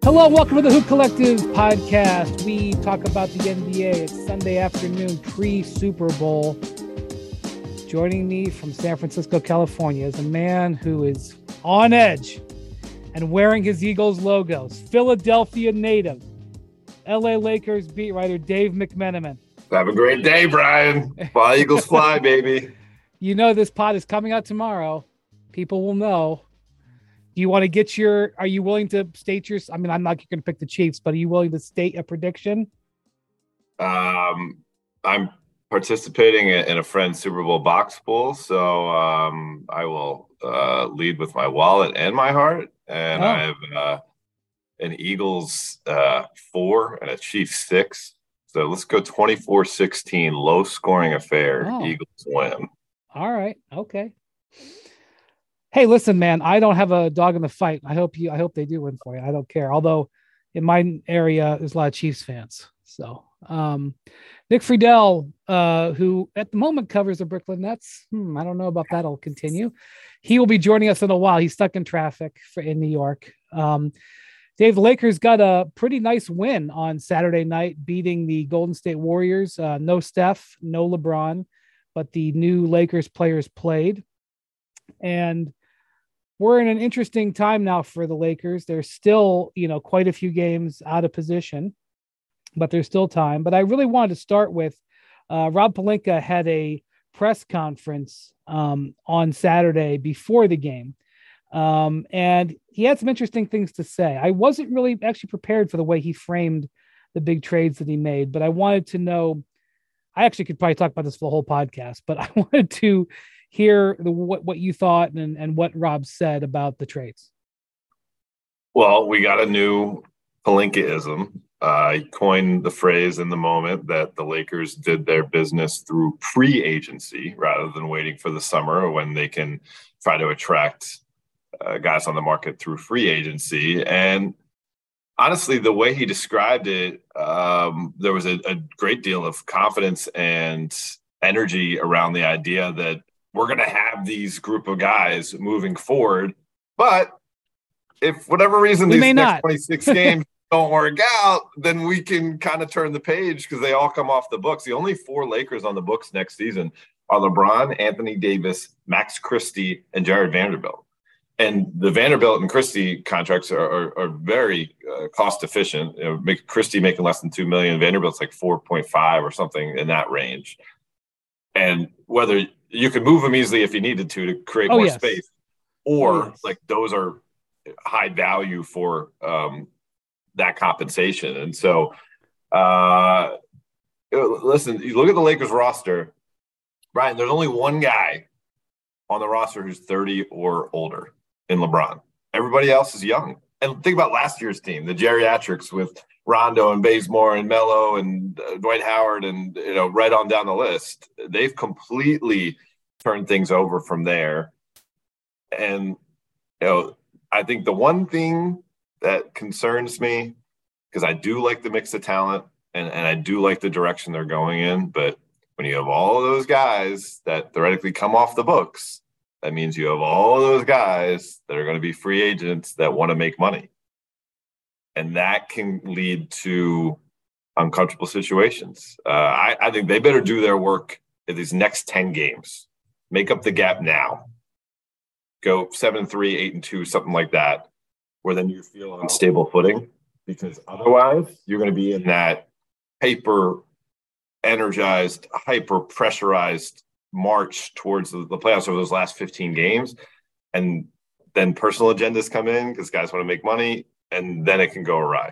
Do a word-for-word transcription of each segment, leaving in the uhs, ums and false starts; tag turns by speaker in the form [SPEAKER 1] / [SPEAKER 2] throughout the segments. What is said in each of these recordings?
[SPEAKER 1] Hello, welcome to the Hoop Collective podcast. We talk about the N B A. It's Sunday afternoon, pre-Super Bowl. Joining me from San Francisco, California, is a man who is on edge and wearing his Eagles logos. Philadelphia native, L A Lakers beat writer Dave McMenamin.
[SPEAKER 2] Have a great day, Brian. Fly, Eagles, fly, baby.
[SPEAKER 1] You know this pod is coming out tomorrow. People will know. Do you want to get your, are you willing to state your, I mean, I'm not going to pick the Chiefs, but are you willing to state a prediction?
[SPEAKER 2] Um, I'm participating in a friend's Super Bowl box pool, so um, I will uh, lead with my wallet and my heart. And oh. I have uh, an Eagles uh, four and a Chiefs six. So let's go twenty-four sixteen, low scoring affair. Oh. Eagles win.
[SPEAKER 1] All right. Okay. Hey, listen, man, I don't have a dog in the fight. I hope you, I hope they do win for you. I don't care. Although in my area, there's a lot of Chiefs fans. So um, Nick Friedel, uh, who at the moment covers the Brooklyn Nets. Hmm, I don't know about that'll continue. He will be joining us in a while. He's stuck in traffic for in New York. Um, Dave, the Lakers got a pretty nice win on Saturday night, beating the Golden State Warriors. Uh, no Steph, no LeBron, but the new Lakers players played. And we're in an interesting time now for the Lakers. There's still, you know, quite a few games out of position, but there's still time. But I really wanted to start with uh, Rob Pelinka had a press conference um, on Saturday before the game. Um, and he had some interesting things to say. I wasn't really actually prepared for the way he framed the big trades that he made, but I wanted to know, I actually could probably talk about this for the whole podcast, but I wanted to hear the, what, what you thought and, and what Rob said about the trades.
[SPEAKER 2] Well, we got a new Pelinkaism. Uh, he coined the phrase in the moment that the Lakers did their business through pre-agency rather than waiting for the summer when they can try to attract uh, guys on the market through free agency. And honestly, the way he described it, um, there was a, a great deal of confidence and energy around the idea that we're going to have these group of guys moving forward. But if for whatever reason
[SPEAKER 1] we
[SPEAKER 2] these
[SPEAKER 1] may
[SPEAKER 2] next
[SPEAKER 1] not.
[SPEAKER 2] twenty-six games don't work out, then we can kind of turn the page because they all come off the books. The only four Lakers on the books next season are LeBron, Anthony Davis, Max Christie, and Jared Vanderbilt. And the Vanderbilt and Christie contracts are, are, are very uh, cost efficient. You know, make Christie making less than two million dollars. Vanderbilt's like four point five or something in that range. And whether you could move them easily if you needed to to create
[SPEAKER 1] oh,
[SPEAKER 2] more
[SPEAKER 1] yes.
[SPEAKER 2] space, or
[SPEAKER 1] oh, yes.
[SPEAKER 2] like those are high value for um, that compensation. And so, uh, listen, you look at the Lakers roster, Brian, there's only one guy on the roster who's thirty or older in LeBron. Everybody else is young. And think about last year's team, the geriatrics with Rondo and Bazemore and Melo and uh, Dwight Howard and, you know, right on down the list. They've completely turned things over from there. And, you know, I think the one thing that concerns me, because I do like the mix of talent and, and I do like the direction they're going in, but when you have all of those guys that theoretically come off the books, that means you have all of those guys that are going to be free agents that want to make money. And that can lead to uncomfortable situations. Uh, I, I think they better do their work in these next ten games. Make up the gap now. Go seven and three, eight and two, something like that, where then you feel on stable footing. Because otherwise, you're going to be in that hyper energized, hyper pressurized march towards the, the playoffs over those last fifteen games. And then personal agendas come in because guys want to make money. And then it can go awry.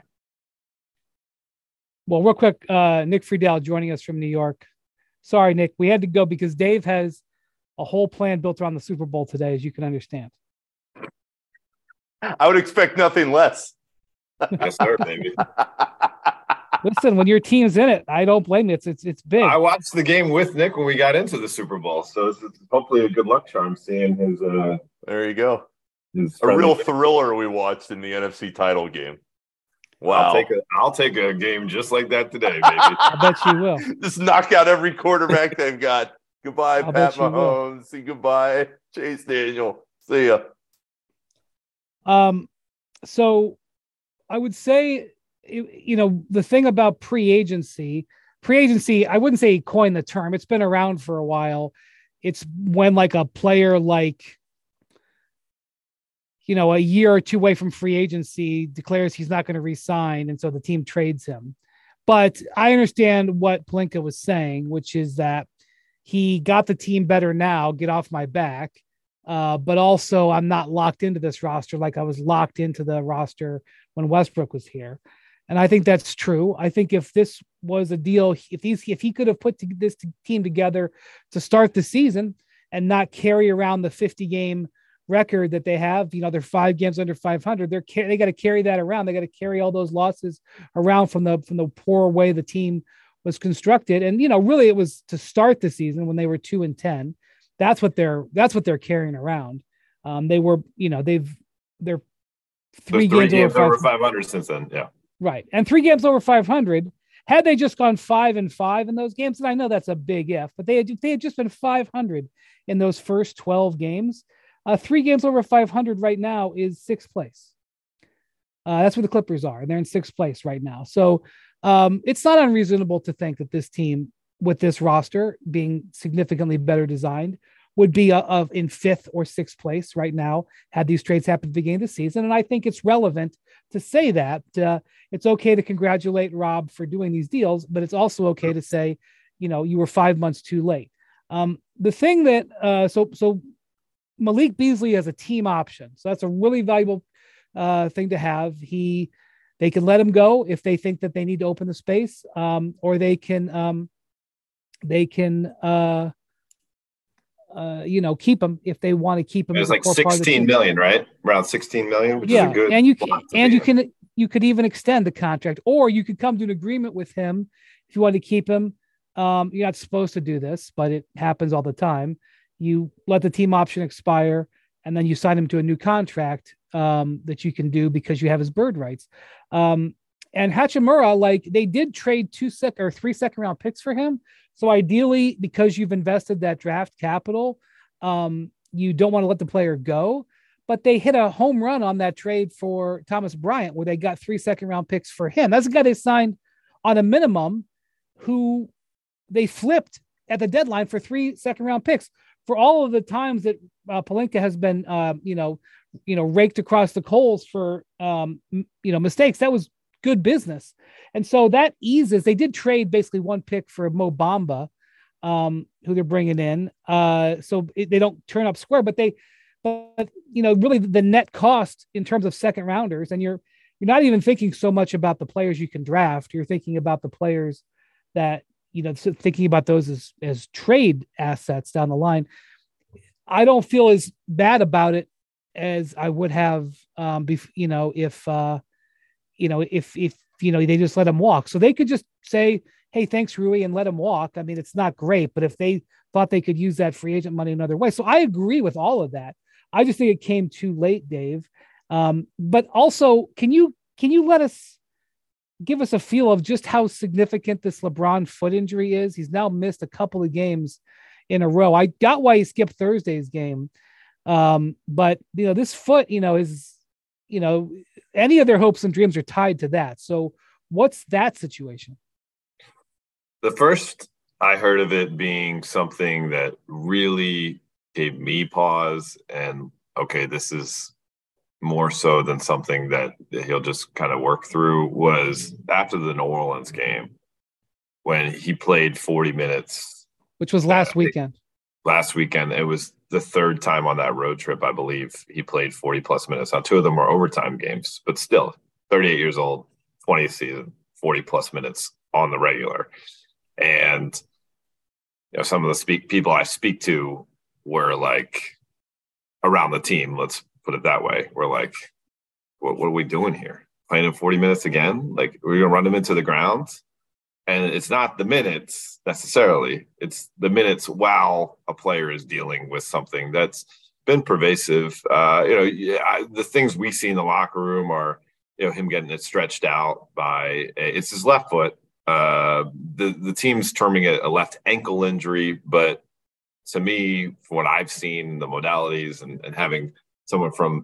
[SPEAKER 1] Well, real quick, uh, Nick Friedel joining us from New York. Sorry, Nick, we had to go because Dave has a whole plan built around the Super Bowl today, as you can understand.
[SPEAKER 3] I would expect nothing less.
[SPEAKER 2] Yes, sir, baby.
[SPEAKER 1] Listen, when your team's in it, I don't blame you. It's it's it's big.
[SPEAKER 2] I watched the game with Nick when we got into the Super Bowl, so it's, it's hopefully a good luck charm seeing his. Uh,
[SPEAKER 3] there you go. A real thriller we watched in the N F C title game. Wow.
[SPEAKER 2] I'll take a, I'll take a game just like that today, baby.
[SPEAKER 1] I bet you will.
[SPEAKER 3] Just knock out every quarterback they've got. Goodbye,
[SPEAKER 1] I'll
[SPEAKER 3] Pat Mahomes. See goodbye, Chase Daniel. See ya.
[SPEAKER 1] Um, so I would say, you know, the thing about pre-agency, pre-agency, I wouldn't say he coined the term. It's been around for a while. It's when like a player like, you know, a year or two away from free agency declares he's not going to re-sign. And so the team trades him. But I understand what Pelinka was saying, which is that he got the team better now, get off my back. Uh, but also I'm not locked into this roster like I was locked into the roster when Westbrook was here. And I think that's true. I think if this was a deal, if he's, if he could have put this team together to start the season and not carry around the fifty game record that they have, you know, they're five games under five hundred. They're, they got to carry that around. They got to carry all those losses around from the, from the poor way the team was constructed. And, you know, really it was to start the season when they were two and ten. That's what they're, that's what they're carrying around. Um, they were, you know, they've, they're three,
[SPEAKER 2] three
[SPEAKER 1] games,
[SPEAKER 2] games
[SPEAKER 1] over,
[SPEAKER 2] over five hundred since then. Yeah.
[SPEAKER 1] Right. And three games over five hundred. Had they just gone five and five in those games, and I know that's a big if, but they had, they had just been five hundred in those first twelve games. Uh, three games over five hundred right now is sixth place. Uh, that's where the Clippers are. And they're in sixth place right now. So um, it's not unreasonable to think that this team with this roster being significantly better designed would be a, of in fifth or sixth place right now, had these trades happened at the beginning of the season. And I think it's relevant to say that uh, it's okay to congratulate Rob for doing these deals, but it's also okay to say, you know, you were five months too late. Um, the thing that, uh, so, so Malik Beasley has a team option. So that's a really valuable uh, thing to have. He, they can let him go if they think that they need to open the space, um, or they can, um, they can, uh, uh, you know, keep him if they want to keep him.
[SPEAKER 2] It's like sixteen million, right? Around sixteen million, which
[SPEAKER 1] yeah,
[SPEAKER 2] is a good.
[SPEAKER 1] And you can, and you
[SPEAKER 2] in.
[SPEAKER 1] can, you could even extend the contract, or you could come to an agreement with him if you want to keep him. Um, you're not supposed to do this, but it happens all the time. You let the team option expire, and then you sign him to a new contract um, that you can do because you have his bird rights. Um, and Hachimura, like they did trade two sec or three second round picks for him. So ideally, because you've invested that draft capital, um, you don't want to let the player go. But they hit a home run on that trade for Thomas Bryant, where they got three second round picks for him. That's a guy they signed on a minimum, who they flipped at the deadline for three second round picks. For all of the times that uh, Pelinka has been, uh, you know, you know, raked across the coals for, um, m- you know, mistakes, that was good business. And so that eases. They did trade basically one pick for Mo Bamba, um, who they're bringing in. Uh, so it, they don't turn up square, but they, but you know, really the net cost in terms of second rounders, and you're you're not even thinking so much about the players you can draft. You're thinking about the players that, you know, thinking about those as, as trade assets down the line. I don't feel as bad about it as I would have, um, bef- you know, if, uh, you know, if, if, you know, they just let him walk. So they could just say, hey, thanks, Rui, and let him walk. I mean, it's not great, but if they thought they could use that free agent money another way. So I agree with all of that. I just think it came too late, Dave. Um, but also, can you, can you let us, give us a feel of just how significant this LeBron foot injury is? He's now missed a couple of games in a row. I got why he skipped Thursday's game. Um, but you know, this foot, you know, is, you know, any of their hopes and dreams are tied to that. So what's that situation?
[SPEAKER 2] The first I heard of it being something that really gave me pause, and okay, this is more so than something that he'll just kind of work through, was after the New Orleans game when he played forty minutes.
[SPEAKER 1] Which was last uh, weekend.
[SPEAKER 2] Last weekend. It was the third time on that road trip, I believe, he played forty plus minutes. Now, two of them were overtime games, but still thirty-eight years old, twentieth season, forty plus minutes on the regular. And you know, some of the speak people I speak to were like around the team, let's put it that way. We're like, what, what are we doing here? Playing him forty minutes again? Like, we're going to run him into the ground? And it's not the minutes necessarily. It's the minutes while a player is dealing with something that's been pervasive. Uh, you know, yeah, I, the things we see in the locker room are, you know, him getting it stretched out by, it's his left foot. Uh, the, the team's terming it a left ankle injury. But to me, from what I've seen, the modalities and, and having someone from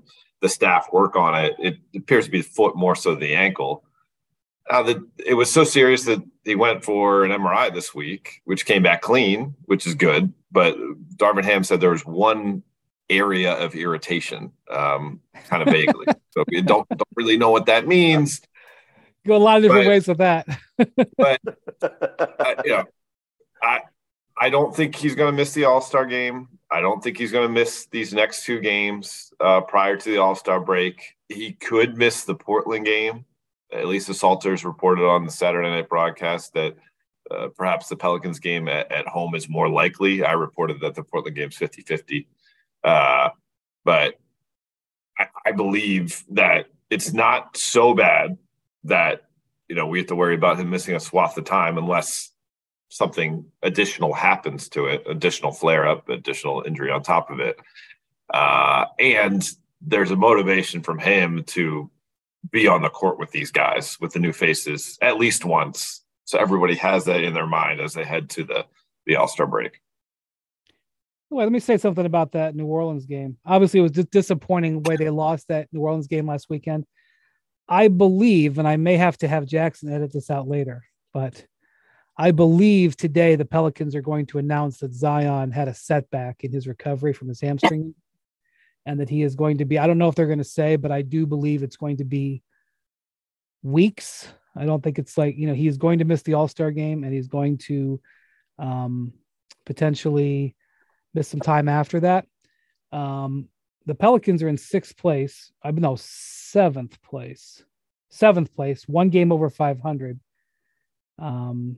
[SPEAKER 2] the staff work on it. It appears to be the foot more so the ankle. Uh, the, it was so serious that he went for an M R I this week, which came back clean, which is good. But Darvin Ham said there was one area of irritation, um, kind of vaguely. So we don't don't really know what that means.
[SPEAKER 1] Go a lot of different
[SPEAKER 2] but,
[SPEAKER 1] ways with that.
[SPEAKER 2] but I, you know, I I don't think he's going to miss the All-Star game. I don't think he's going to miss these next two games uh, prior to the All-Star break. He could miss the Portland game. At least the Salters reported on the Saturday night broadcast that uh, perhaps the Pelicans game at, at home is more likely. I reported that the Portland game's fifty-fifty. Uh, but I, I believe that it's not so bad that, you know, we have to worry about him missing a swath of time unless something additional happens to it, additional flare-up, additional injury on top of it. Uh, and there's a motivation from him to be on the court with these guys, with the new faces, at least once. So everybody has that in their mind as they head to the, the All-Star break.
[SPEAKER 1] Well, let me say something about that New Orleans game. Obviously, it was just disappointing the way they lost that New Orleans game last weekend. I believe, and I may have to have Jackson edit this out later, but I believe today the Pelicans are going to announce that Zion had a setback in his recovery from his hamstring and that he is going to be, I don't know if they're going to say, but I do believe it's going to be weeks. I don't think it's like, you know, he is going to miss the All-Star game and he's going to um, potentially miss some time after that. Um, the Pelicans are in sixth place. I know seventh place, seventh place, one game over five hundred. Um,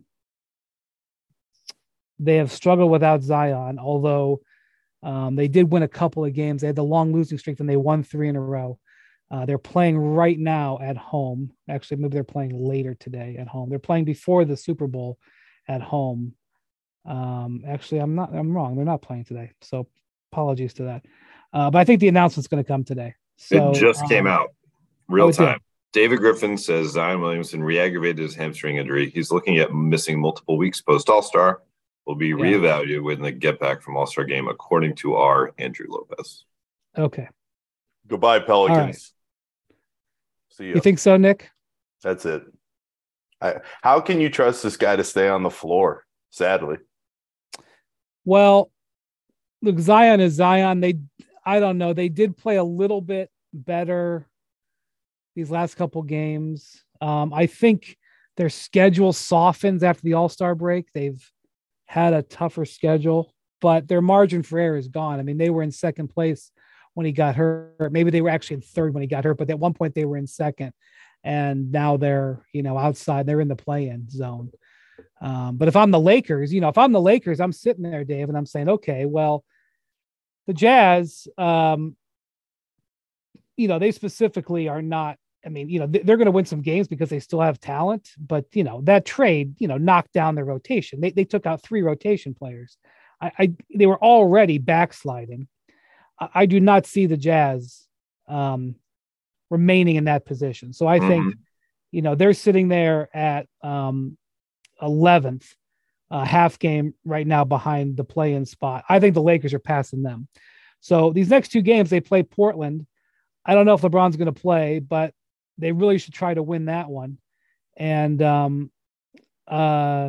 [SPEAKER 1] they have struggled without Zion, although um, they did win a couple of games. They had the long losing streak and they won three in a row. Uh, they're playing right now at home. Actually, maybe they're playing later today at home. They're playing before the Super Bowl at home. Um, actually, I'm not, I'm wrong. They're not playing today. So apologies to that. Uh, but I think the announcement's going to come today. So,
[SPEAKER 2] it just um, came out real
[SPEAKER 1] oh,
[SPEAKER 2] time. David Griffin says Zion Williamson re-aggravated his hamstring injury. He's looking at missing multiple weeks post All-Star. Will be reevaluated yeah. when they get back from All-Star game, according to our Andrew Lopez.
[SPEAKER 1] Okay.
[SPEAKER 3] Goodbye, Pelicans.
[SPEAKER 1] Right.
[SPEAKER 3] See ya.
[SPEAKER 1] You think so, Nick?
[SPEAKER 3] That's it. I, how can you trust this guy to stay on the floor? Sadly.
[SPEAKER 1] Well, look, Zion is Zion. They, I don't know. They did play a little bit better these last couple games. Um, I think their schedule softens after the All-Star break. They've had a tougher schedule, but their margin for error is gone. I mean, they were in second place when he got hurt. Maybe they were actually in third when he got hurt, but at one point they were in second, and now they're, you know, outside. They're in the play-in zone. Um, but if I'm the Lakers, you know, if I'm the Lakers, I'm sitting there, Dave, and I'm saying, okay, well, the Jazz, um, you know, they specifically are not, I mean, you know, they're going to win some games because they still have talent, but, you know, that trade, you know, knocked down their rotation. They they took out three rotation players. I, I they were already backsliding. I, I do not see the Jazz um, remaining in that position. So I mm-hmm. think, you know, they're sitting there at um, eleventh, uh, half game right now behind the play-in spot. I think the Lakers are passing them. So these next two games, they play Portland. I don't know if LeBron's going to play, but they really should try to win that one. And um, uh,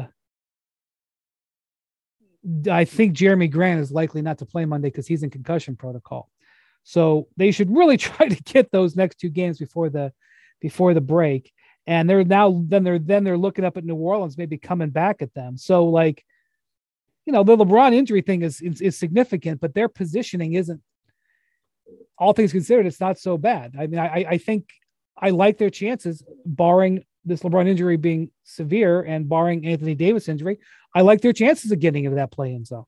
[SPEAKER 1] I think Jeremy Grant is likely not to play Monday because he's in concussion protocol. So they should really try to get those next two games before the before the break. And they're now then they're then they're looking up at New Orleans, maybe coming back at them. So, like, you know, the LeBron injury thing is is, is significant, but their positioning isn't. All things considered, it's not so bad. I mean, I I think I like their chances, barring this LeBron injury being severe and barring Anthony Davis injury. I like their chances of getting into that play-in zone.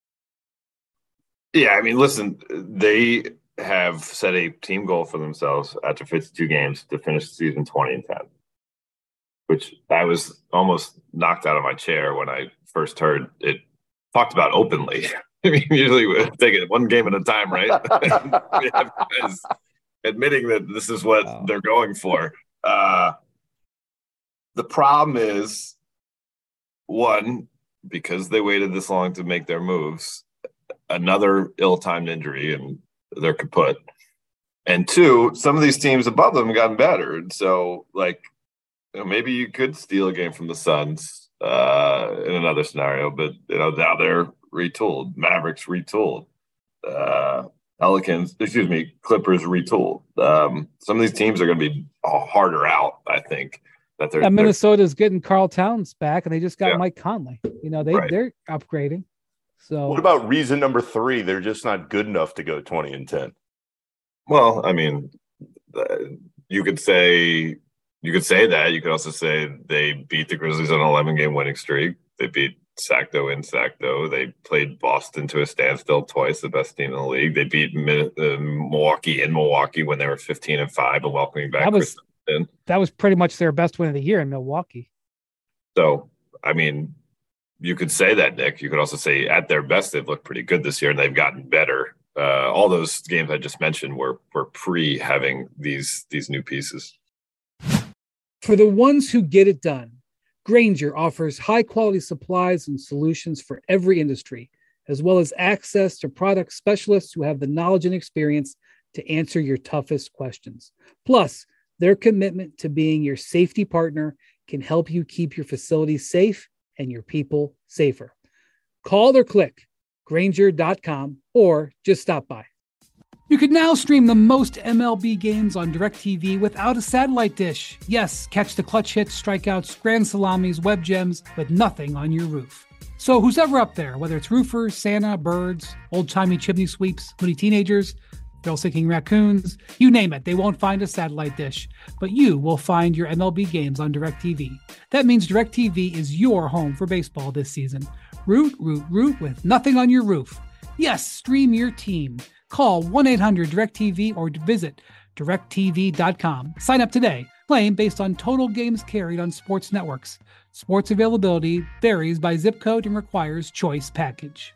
[SPEAKER 2] Yeah, I mean, listen, they have set a team goal for themselves after fifty-two games to finish the season twenty and ten, which I was almost knocked out of my chair when I first heard it talked about openly. I mean, usually we take it one game at a time, right? We have guys admitting that this is what wow. they're going for. Uh, the problem is, one, because they waited this long to make their moves, another ill-timed injury and they're kaput. And two, some of these teams above them have gotten better. And so, like, you know, maybe you could steal a game from the Suns uh, in another scenario, but, you know, now they're retooled. Mavericks retooled. Uh, Pelicans, excuse me, Clippers retooled. Um, some of these teams are going to be harder out, I think. That they're,
[SPEAKER 1] yeah, Minnesota's getting Karl Towns back, and they just got
[SPEAKER 2] yeah.
[SPEAKER 1] Mike Conley. You know, they,
[SPEAKER 2] right.
[SPEAKER 1] they're upgrading. So
[SPEAKER 3] what about reason number three? They're just not good enough to go twenty and ten.
[SPEAKER 2] Well, I mean, you could say you could say that. You could also say they beat the Grizzlies on an eleven-game winning streak. They beat Sacto in Sacto. They played Boston to a standstill twice, the best team in the league. They beat uh, Milwaukee in Milwaukee when they were fifteen and five, and welcoming back
[SPEAKER 1] that was,
[SPEAKER 2] Chris
[SPEAKER 1] that was pretty much their best win of the year in Milwaukee.
[SPEAKER 2] So, I mean, you could say that, Nick. You could also say at their best, they've looked pretty good this year, and they've gotten better. Uh, all those games I just mentioned were were pre having these these new pieces.
[SPEAKER 1] For the ones who get it done, Grainger offers high-quality supplies and solutions for every industry, as well as access to product specialists who have the knowledge and experience to answer your toughest questions. Plus, their commitment to being your safety partner can help you keep your facilities safe and your people safer. Call or click Grainger dot com or just stop by. You can now stream the most M L B games on DirecTV without a satellite dish. Yes, catch the clutch hits, strikeouts, grand salamis, web gems, with nothing on your roof. So who's ever up there, whether it's roofers, Santa, birds, old-timey chimney sweeps, moody teenagers, thrill-seeking raccoons, you name it, they won't find a satellite dish. But you will find your M L B games on DirecTV. That means DirecTV is your home for baseball this season. Root, root, root with nothing on your roof. Yes, stream your team. Call one eight hundred direct T V or visit direct T V dot com. Sign up today. Playing based on total games carried on sports networks. Sports availability varies by zip code and requires choice package.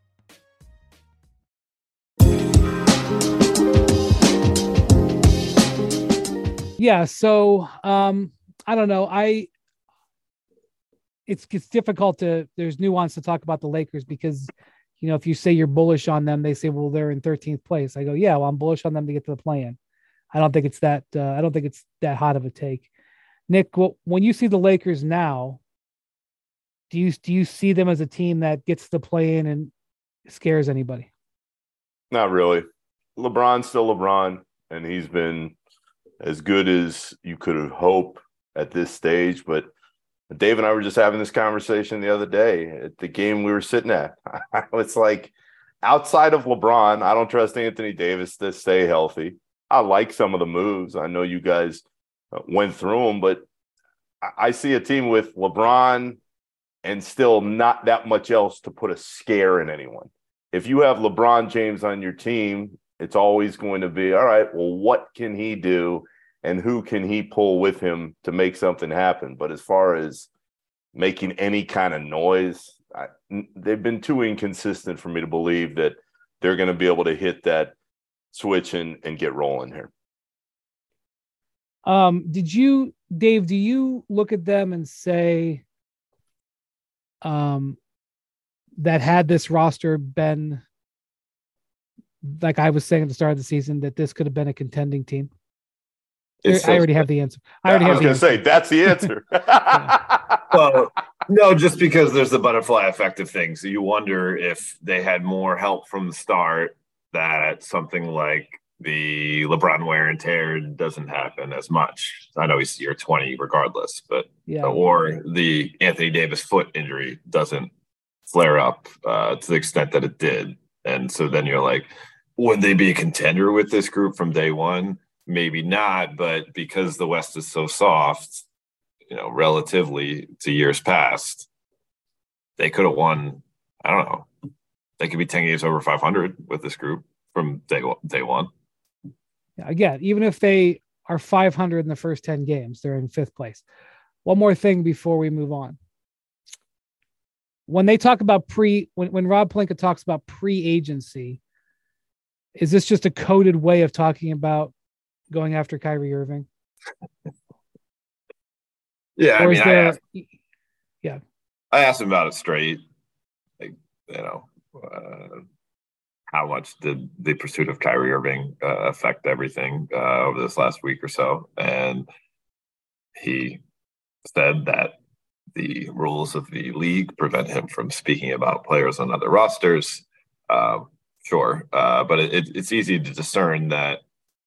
[SPEAKER 1] Yeah, so um, I don't know. I it's it's difficult to there's nuance to talk about the Lakers because, you know, if you say you're bullish on them, they say, well, they're in thirteenth place. I go, yeah, well, I'm bullish on them to get to the play-in. I don't think it's that. Uh, I don't think it's that hot of a take. Nick, well, when you see the Lakers now, do you do you see them as a team that gets to the play-in and scares anybody?
[SPEAKER 3] Not really. LeBron's still LeBron, and he's been as good as you could have hoped at this stage. But Dave and I were just having this conversation the other day at the game we were sitting at. It's like, outside of LeBron, I don't trust Anthony Davis to stay healthy. I like some of the moves. I know you guys went through them, but I see a team with LeBron and still not that much else to put a scare in anyone. If you have LeBron James on your team, it's always going to be, all right, well, what can he do and who can he pull with him to make something happen? But as far as making any kind of noise, I, they've been too inconsistent for me to believe that they're going to be able to hit that switch and, and get rolling here.
[SPEAKER 1] Um, did you, Dave, do you look at them and say um, that had this roster been, like I was saying at the start of the season, that this could have been a contending team? I already have the answer. I already
[SPEAKER 3] I
[SPEAKER 1] have
[SPEAKER 3] was going to say, that's the answer.
[SPEAKER 2] Yeah. Well, no, just because there's the butterfly effect of things. You wonder if they had more help from the start, that something like the LeBron wear and tear doesn't happen as much. I know he's year twenty regardless, but
[SPEAKER 1] yeah.
[SPEAKER 2] Or the Anthony Davis foot injury doesn't flare up uh, to the extent that it did. And so then you're like, would they be a contender with this group from day one? Maybe not, but because the West is so soft, you know, relatively to years past, they could have won. I don't know. They could be ten games over five hundred with this group from day one. Day one.
[SPEAKER 1] Yeah, again, even if they are five hundred in the first ten games, they're in fifth place. One more thing before we move on. When they talk about pre, when, when Rob Pelinka talks about pre-agency, is this just a coded way of talking about going after Kyrie Irving?
[SPEAKER 2] Yeah,
[SPEAKER 1] or
[SPEAKER 2] I mean,
[SPEAKER 1] there,
[SPEAKER 2] I asked,
[SPEAKER 1] yeah,
[SPEAKER 2] I asked him about it straight. Like, you know, uh, how much did the pursuit of Kyrie Irving uh, affect everything uh, over this last week or so. And he said that the rules of the league prevent him from speaking about players on other rosters. Uh, sure. Uh, but it, it's easy to discern that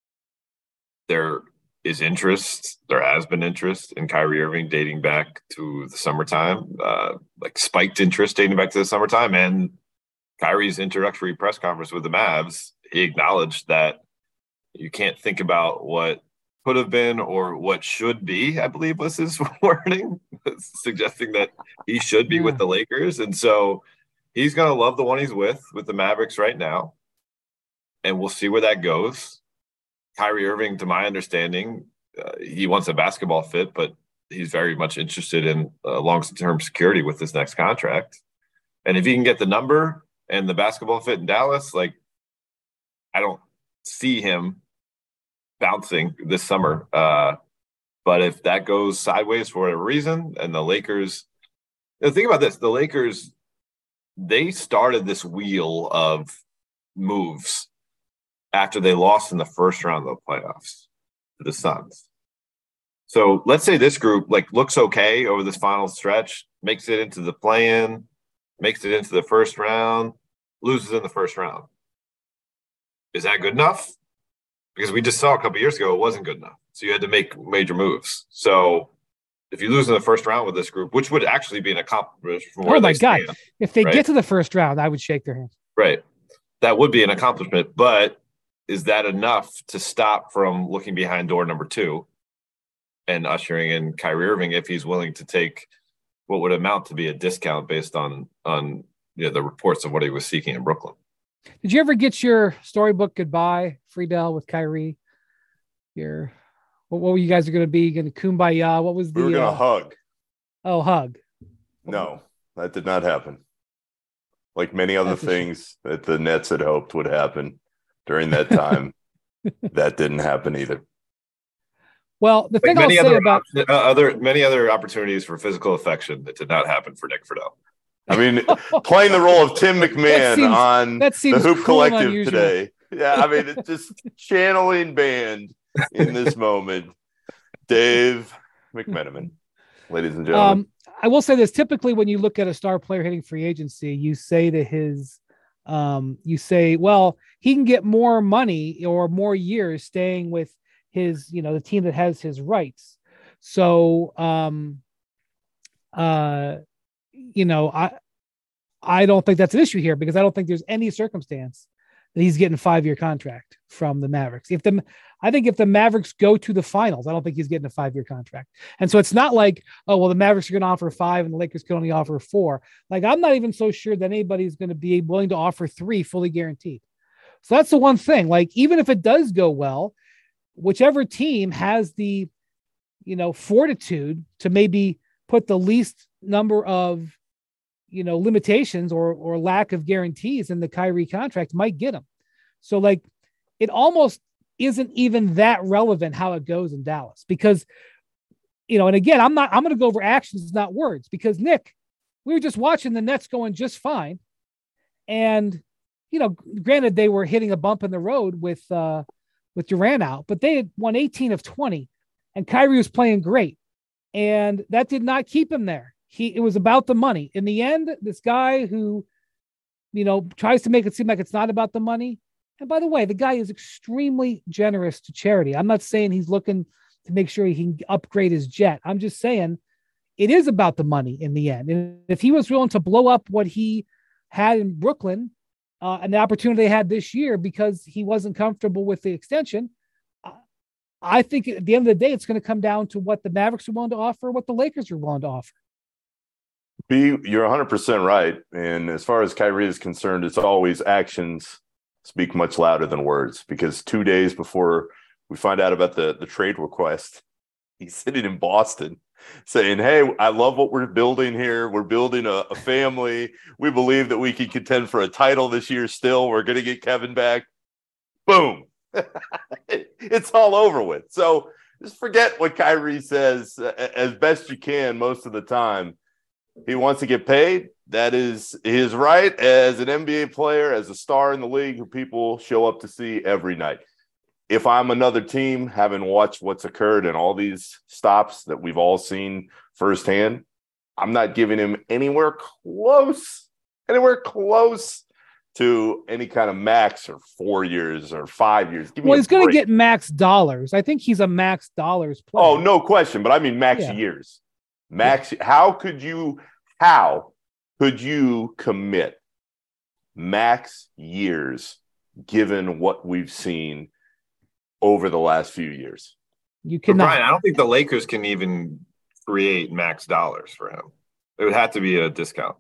[SPEAKER 2] there is interest, there has been interest in Kyrie Irving dating back to the summertime, uh, like spiked interest dating back to the summertime. And Kyrie's introductory press conference with the Mavs, he acknowledged that you can't think about what could have been or what should be, I believe was his wording, suggesting that he should be yeah. with the Lakers. And so he's going to love the one he's with, with the Mavericks right now. And we'll see where that goes. Kyrie Irving, to my understanding, uh, he wants a basketball fit, but he's very much interested in uh, long-term security with this next contract. And if he can get the number and the basketball fit in Dallas, like, I don't see him bouncing this summer. Uh, but if that goes sideways for whatever reason, and the Lakers, the thing about this, the Lakers, they started this wheel of moves after they lost in the first round of the playoffs to the Suns. So let's say this group like looks okay over this final stretch, makes it into the play-in, makes it into the first round, loses in the first round. Is that good enough? Because we just saw a couple of years ago it wasn't good enough. So you had to make major moves. So if you lose in the first round with this group, which would actually be an accomplishment from where
[SPEAKER 1] oh my
[SPEAKER 2] they
[SPEAKER 1] God.
[SPEAKER 2] stand,
[SPEAKER 1] if they
[SPEAKER 2] right?
[SPEAKER 1] get to the first round, I would shake their hands.
[SPEAKER 2] Right. That would be an accomplishment. But is that enough to stop from looking behind door number two and ushering in Kyrie Irving if he's willing to take what would amount to be a discount based on on you know, the reports of what he was seeking in Brooklyn?
[SPEAKER 1] Did you ever get your storybook goodbye, Friedel, with Kyrie? Your what, what were you guys going to be? Going to kumbaya? What was the?
[SPEAKER 3] We were going to
[SPEAKER 1] uh,
[SPEAKER 3] hug.
[SPEAKER 1] Oh, hug.
[SPEAKER 3] No, that did not happen. Like many other That's things that the Nets had hoped would happen during that time, that didn't happen either.
[SPEAKER 1] Well, the
[SPEAKER 2] like
[SPEAKER 1] thing I'll say
[SPEAKER 2] other,
[SPEAKER 1] about
[SPEAKER 2] uh, other many other opportunities for physical affection that did not happen for Nick Friedel.
[SPEAKER 3] I mean, playing the role of Tim McMahon
[SPEAKER 1] seems,
[SPEAKER 3] on
[SPEAKER 1] that seems
[SPEAKER 3] the Hoop Collective today.
[SPEAKER 1] Yeah,
[SPEAKER 3] I mean, it's just channeling band in this moment. Dave McMenamin, ladies and gentlemen.
[SPEAKER 1] Um, I will say this: typically, when you look at a star player hitting free agency, you say to his, um, you say, well, he can get more money or more years staying with his, you know, the team that has his rights. So, um, uh, you know, I, I don't think that's an issue here because I don't think there's any circumstance that he's getting a five-year contract from the Mavericks. If the, I think if the Mavericks go to the finals, I don't think he's getting a five-year contract. And so it's not like, oh, well, the Mavericks are going to offer five and the Lakers can only offer four. Like, I'm not even so sure that anybody's going to be willing to offer three fully guaranteed. So that's the one thing. Like, even if it does go well, whichever team has the, you know, fortitude to maybe put the least number of, you know, limitations or or lack of guarantees in the Kyrie contract might get him. So like, it almost isn't even that relevant how it goes in Dallas because, you know, and again, I'm not, I'm going to go over actions, not words, because Nick, we were just watching the Nets going just fine. And, you know, granted they were hitting a bump in the road with, uh, with Durant out, but they had won eighteen of twenty and Kyrie was playing great. And that did not keep him there. He, it was about the money. In the end, this guy who, you know, tries to make it seem like it's not about the money. And by the way, the guy is extremely generous to charity. I'm not saying he's looking to make sure he can upgrade his jet. I'm just saying it is about the money in the end. And if he was willing to blow up what he had in Brooklyn uh, and the opportunity they had this year because he wasn't comfortable with the extension, uh, I think at the end of the day, it's going to come down to what the Mavericks are willing to offer, what the Lakers are willing to offer.
[SPEAKER 3] B, you're one hundred percent right. And as far as Kyrie is concerned, it's always actions speak much louder than words, because two days before we find out about the, the trade request, he's sitting in Boston saying, hey, I love what we're building here. We're building a, a family. We believe that we can contend for a title this year still. We're going to get Kevin back. Boom. It's all over with. So just forget what Kyrie says uh, as best you can most of the time. He wants to get paid. That is his right as an N B A player, as a star in the league who people show up to see every night. If I'm another team, having watched what's occurred in all these stops that we've all seen firsthand, I'm not giving him anywhere close, anywhere close to any kind of max or four years or five years.
[SPEAKER 1] Well, he's going to get max dollars. I think he's a max dollars player.
[SPEAKER 3] Oh, no question. But I mean max yeah. years. Max. Yeah. How could you, how could you commit max years given what we've seen over the last few years?
[SPEAKER 1] You cannot.
[SPEAKER 2] Brian, I don't think the Lakers can even create max dollars for him. It would have to be a discount.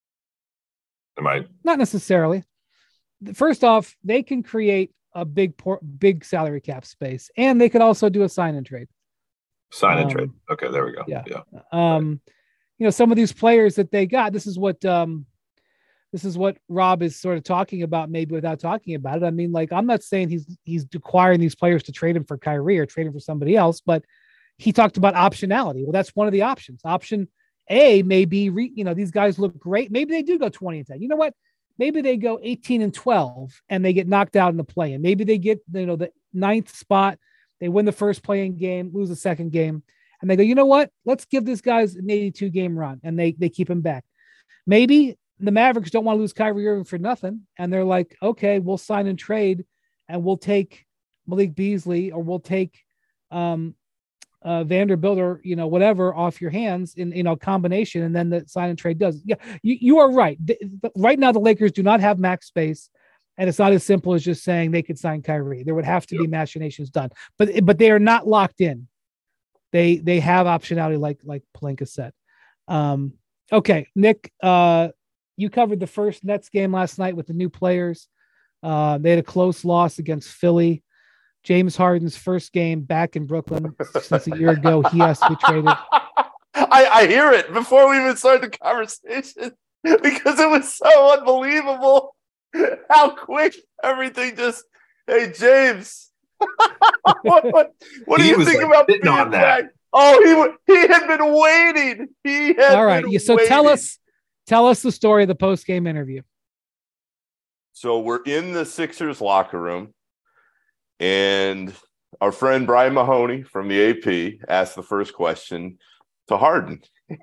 [SPEAKER 2] Am I?
[SPEAKER 1] Not necessarily. First off, they can create a big por- big salary cap space, and they could also do a sign and trade.
[SPEAKER 2] Sign and
[SPEAKER 1] um,
[SPEAKER 2] trade. Okay, there we go.
[SPEAKER 1] Yeah.
[SPEAKER 2] yeah.
[SPEAKER 1] Um, right. You know, some of these players that they got. This is what um, this is what Rob is sort of talking about, maybe without talking about it. I mean, like, I'm not saying he's he's acquiring these players to trade him for Kyrie or trade him for somebody else, but he talked about optionality. Well, that's one of the options. Option A may be, re, you know, these guys look great. Maybe they do go twenty and ten. You know what? Maybe they go eighteen and twelve and they get knocked out in the play. And maybe they get, you know, the ninth spot. They win the first playing game, lose the second game. And they go, you know what? Let's give this guys an eighty-two game run. And they, they keep him back. Maybe the Mavericks don't want to lose Kyrie Irving for nothing. And they're like, okay, we'll sign and trade and we'll take Malik Beasley or we'll take, um, Uh, Vanderbilt or, you know, whatever off your hands in, you know, combination. And then the sign and trade does. Yeah, you, you are right. The, the, right now, the Lakers do not have max space, and it's not as simple as just saying they could sign Kyrie. There would have to yep. be machinations done, but, but they are not locked in. They, they have optionality like, like Pelinka said. Um, okay. Nick, uh, you covered the first Nets game last night with the new players. Uh, they had a close loss against Philly. James Harden's first game back in Brooklyn since a year ago. He has to be traded.
[SPEAKER 3] I, I hear it before we even start the conversation because it was so unbelievable how quick everything just, hey, James, what, what, what do you think like about being back? Oh, he he had been waiting. He had
[SPEAKER 1] All right.
[SPEAKER 3] been
[SPEAKER 1] so
[SPEAKER 3] waiting.
[SPEAKER 1] tell us, tell us the story of the post-game interview.
[SPEAKER 3] So we're in the Sixers locker room. And our friend Brian Mahoney from the A P asked the first question to Harden.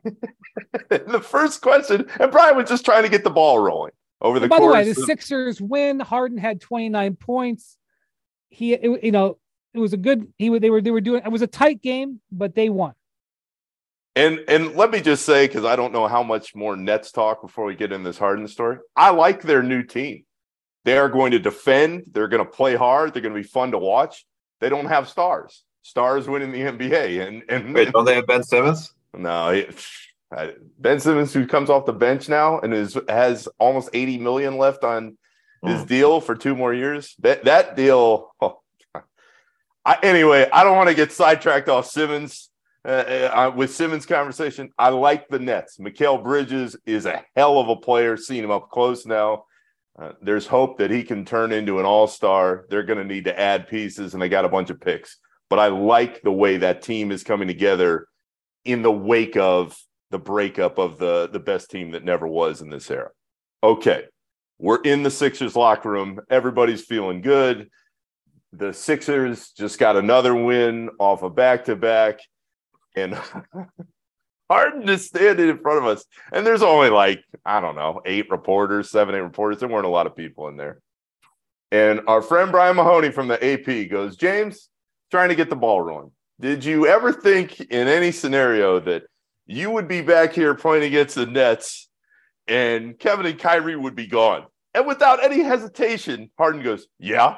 [SPEAKER 3] The first question, and Brian was just trying to get the ball rolling over the
[SPEAKER 1] and by
[SPEAKER 3] course.
[SPEAKER 1] By the way, the
[SPEAKER 3] of,
[SPEAKER 1] Sixers win. Harden had twenty-nine points. He, it, you know, it was a good. He they were they were doing. It was a tight game, but they won.
[SPEAKER 3] And and let me just say, because I don't know how much more Nets talk before we get in this Harden story. I like their new team. They are going to defend. They're going to play hard. They're going to be fun to watch. They don't have stars. Stars win in the N B A. And, and
[SPEAKER 2] Wait, don't they have Ben Simmons?
[SPEAKER 3] No. He, Ben Simmons, who comes off the bench now and is has almost eighty million dollars left on his mm. deal for two more years. That that deal. Oh, I, anyway, I don't want to get sidetracked off Simmons. Uh, uh, with Simmons' conversation, I like the Nets. Mikal Bridges is a hell of a player. Seeing him up close now. Uh, there's hope that he can turn into an all-star. They're going to need to add pieces, and they got a bunch of picks. But I like the way that team is coming together in the wake of the breakup of the, the best team that never was in this era. Okay, we're in the Sixers locker room. Everybody's feeling good. The Sixers just got another win off a back-to-back, and Harden is standing in front of us, and there's only like, I don't know, eight reporters, seven, eight reporters. There weren't a lot of people in there. And our friend Brian Mahoney from the A P goes, James, trying to get the ball rolling. Did you ever think in any scenario that you would be back here playing against the Nets and Kevin and Kyrie would be gone? And without any hesitation, Harden goes, yeah.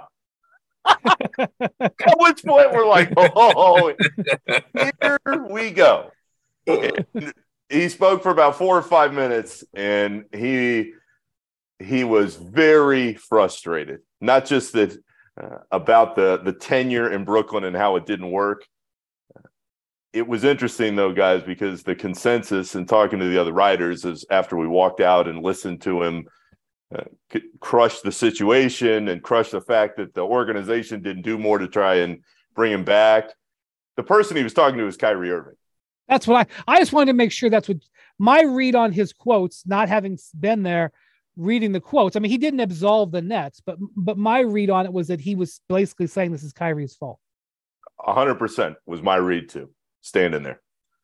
[SPEAKER 3] At which point we're like, oh, here we go. And he spoke for about four or five minutes, and he he was very frustrated. Not just that uh, about the the tenure in Brooklyn and how it didn't work. It was interesting though, guys, because the consensus and talking to the other writers is after we walked out and listened to him uh, crush the situation and crush the fact that the organization didn't do more to try and bring him back. The person he was talking to was Kyrie Irving.
[SPEAKER 1] That's what I, I just wanted to make sure that's what my read on his quotes, not having been there, reading the quotes. I mean, he didn't absolve the Nets, but but my read on it was that he was basically saying this is Kyrie's fault.
[SPEAKER 3] A hundred percent was my read too, standing there.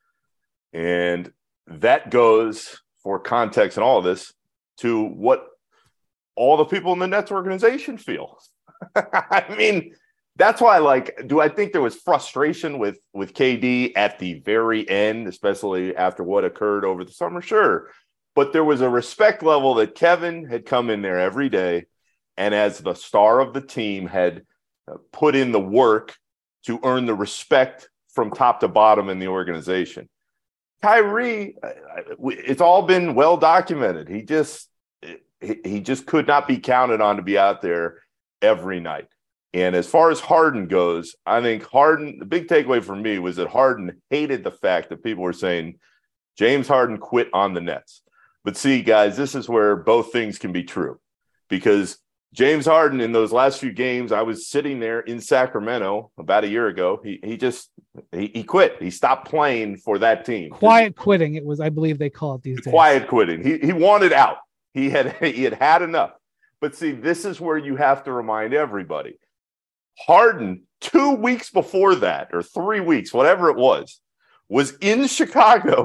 [SPEAKER 3] And that goes, for context and all of this, to what all the people in the Nets organization feel. I mean, that's why, like, do I think there was frustration with, with K D at the very end, especially after what occurred over the summer? Sure. But there was a respect level that Kevin had come in there every day, and as the star of the team had put in the work to earn the respect from top to bottom in the organization. Kyrie, it's all been well documented. He just he just could not be counted on to be out there every night. And as far as Harden goes, I think Harden, the big takeaway for me was that Harden hated the fact that people were saying James Harden quit on the Nets. But see, guys, this is where both things can be true, because James Harden, in those last few games, I was sitting there in Sacramento about a year ago. He he just he, he quit. He stopped playing for that team.
[SPEAKER 1] Quiet quitting, it was, I believe they call it these days.
[SPEAKER 3] Quiet quitting. He he wanted out. He had he had had enough. But see, this is where you have to remind everybody. Harden, two weeks before that, or three weeks, whatever it was, was in Chicago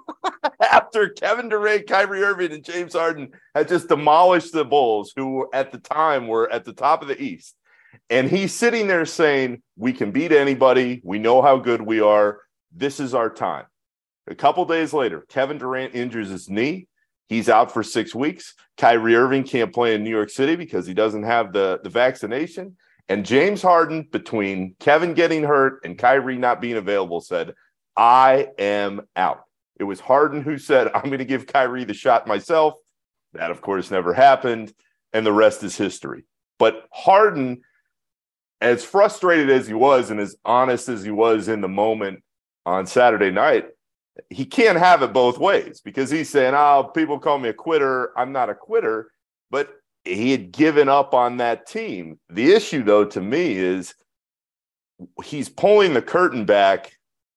[SPEAKER 3] after Kevin Durant, Kyrie Irving, and James Harden had just demolished the Bulls, who at the time were at the top of the East. And he's sitting there saying, we can beat anybody. We know how good we are. This is our time. A couple days later, Kevin Durant injures his knee. He's out for six weeks. Kyrie Irving can't play in New York City because he doesn't have the, the vaccination. And James Harden, between Kevin getting hurt and Kyrie not being available, said, I am out. It was Harden who said, I'm going to give Kyrie the shot myself. That, of course, never happened, and the rest is history. But Harden, as frustrated as he was and as honest as he was in the moment on Saturday night, he can't have it both ways, because he's saying, oh, people call me a quitter. I'm not a quitter. But he had given up on that team. The issue, though, to me is he's pulling the curtain back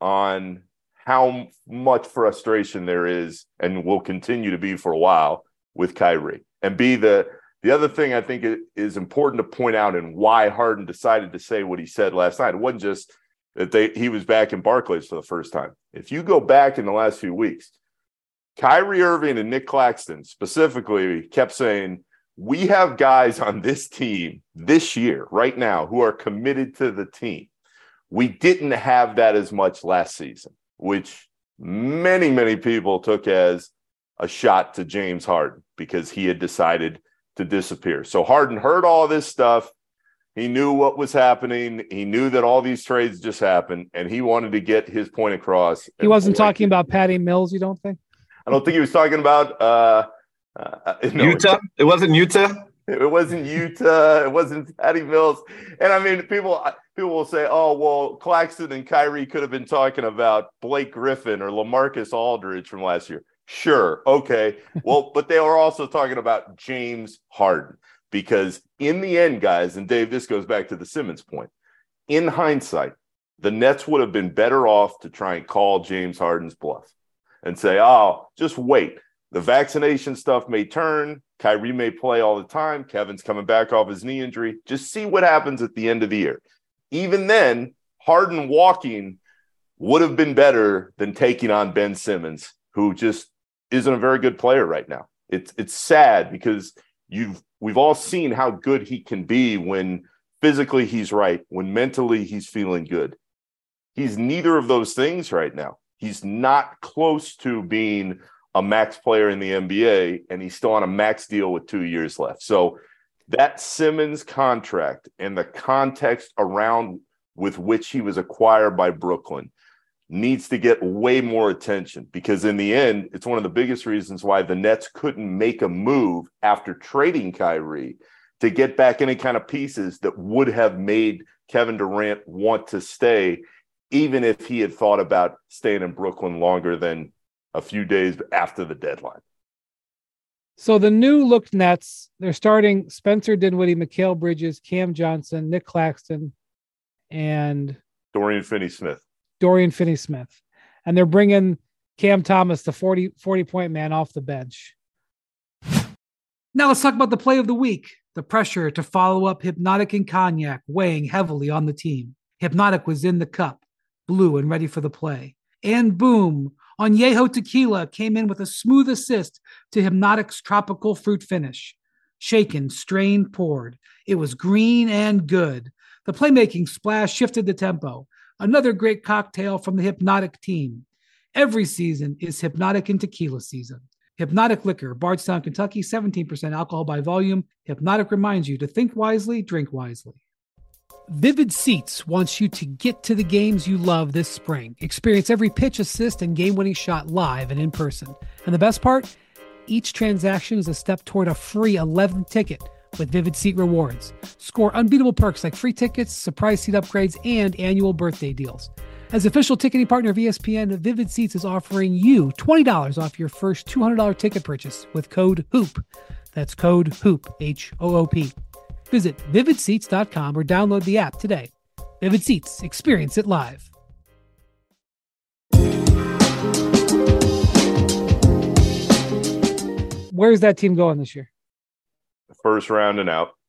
[SPEAKER 3] on how much frustration there is and will continue to be for a while with Kyrie. And B, the the other thing I think it is important to point out, and why Harden decided to say what he said last night, it wasn't just that they he was back in Barclays for the first time. If you go back in the last few weeks, Kyrie Irving and Nick Claxton specifically kept saying, we have guys on this team this year, right now, who are committed to the team. We didn't have that as much last season, which many, many people took as a shot to James Harden because he had decided to disappear. So Harden heard all this stuff. He knew what was happening. He knew that all these trades just happened, and he wanted to get his point across.
[SPEAKER 1] He wasn't talking about Patty Mills, you don't think?
[SPEAKER 3] I don't think he was talking about uh, uh, no,
[SPEAKER 2] Utah. It wasn't Utah.
[SPEAKER 3] It wasn't Utah. It wasn't Patty Mills. And I mean, people people will say, oh, well, Claxton and Kyrie could have been talking about Blake Griffin or LaMarcus Aldridge from last year. Sure. Okay. Well, but they were also talking about James Harden, because in the end, guys, and Dave, this goes back to the Simmons point. In hindsight, the Nets would have been better off to try and call James Harden's bluff and say, oh, just wait. The vaccination stuff may turn. Kyrie may play all the time. Kevin's coming back off his knee injury. Just see what happens at the end of the year. Even then, Harden walking would have been better than taking on Ben Simmons, who just isn't a very good player right now. It's it's sad, because you've we've all seen how good he can be when physically he's right, when mentally he's feeling good. He's neither of those things right now. He's not close to being a max player in the N B A, and he's still on a max deal with two years left. So that Simmons contract and the context around with which he was acquired by Brooklyn needs to get way more attention, because in the end, it's one of the biggest reasons why the Nets couldn't make a move after trading Kyrie to get back any kind of pieces that would have made Kevin Durant want to stay, even if he had thought about staying in Brooklyn longer than a few days after the deadline.
[SPEAKER 1] So the new look Nets, they're starting Spencer Dinwiddie, Mikal Bridges, Cam Johnson, Nick Claxton, and
[SPEAKER 3] Dorian Finney-Smith.
[SPEAKER 1] Dorian Finney-Smith. And they're bringing Cam Thomas, the forty, forty point man off the bench. Now let's talk about the play of the week. The pressure to follow up Hypnotic and Cognac weighing heavily on the team. Hypnotic was in the cup, blue and ready for the play. And boom, Añejo Tequila came in with a smooth assist to Hypnotic's tropical fruit finish. Shaken, strained, poured. It was green and good. The playmaking splash shifted the tempo. Another great cocktail from the Hypnotic team. Every season is Hypnotic and Tequila season. Hypnotic Liquor, Bardstown, Kentucky, seventeen percent alcohol by volume. Hypnotic reminds you to think wisely, drink wisely. Vivid Seats wants you to get to the games you love this spring. Experience every pitch, assist, and game-winning shot live and in person. And the best part? Each transaction is a step toward a free eleventh ticket with Vivid Seat Rewards. Score unbeatable perks like free tickets, surprise seat upgrades, and annual birthday deals. As official ticketing partner of E S P N, Vivid Seats is offering you twenty dollars off your first two hundred dollars ticket purchase with code HOOP. That's code HOOP, H O O P. Visit vivid seats dot com or download the app today. Vivid Seats, experience it live. Where's that team going this year?
[SPEAKER 3] First round and out.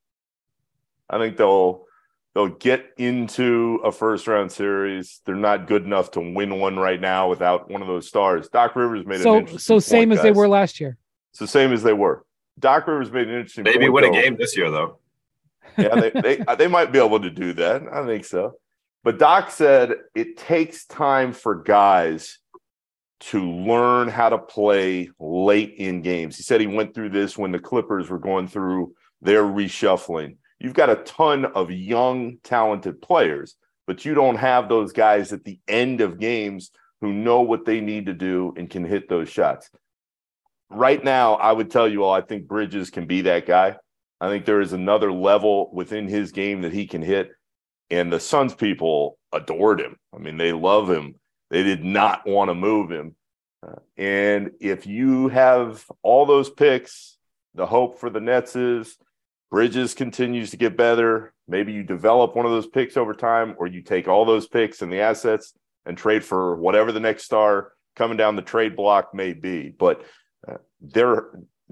[SPEAKER 3] I think they'll they'll get into a first round series. They're not good enough to win one right now without one of those stars. Doc Rivers made
[SPEAKER 1] so
[SPEAKER 3] an interesting
[SPEAKER 1] so same
[SPEAKER 3] point,
[SPEAKER 1] as they
[SPEAKER 3] guys.
[SPEAKER 1] were last year.
[SPEAKER 3] It's the same as they were. Doc Rivers made an interesting
[SPEAKER 2] Maybe
[SPEAKER 3] point,
[SPEAKER 2] win a
[SPEAKER 3] though.
[SPEAKER 2] game this year, though.
[SPEAKER 3] Yeah, they, they they might be able to do that. I think so. But Doc said it takes time for guys to learn how to play late in games. He said he went through this when the Clippers were going through their reshuffling. You've got a ton of young, talented players, but you don't have those guys at the end of games who know what they need to do and can hit those shots. Right now, I would tell you all, I think Bridges can be that guy. I think there is another level within his game that he can hit. And the Suns people adored him. I mean, they love him. They did not want to move him. Uh, and if you have all those picks, the hope for the Nets is Bridges continues to get better. Maybe you develop one of those picks over time, or you take all those picks and the assets and trade for whatever the next star coming down the trade block may be. But uh, there,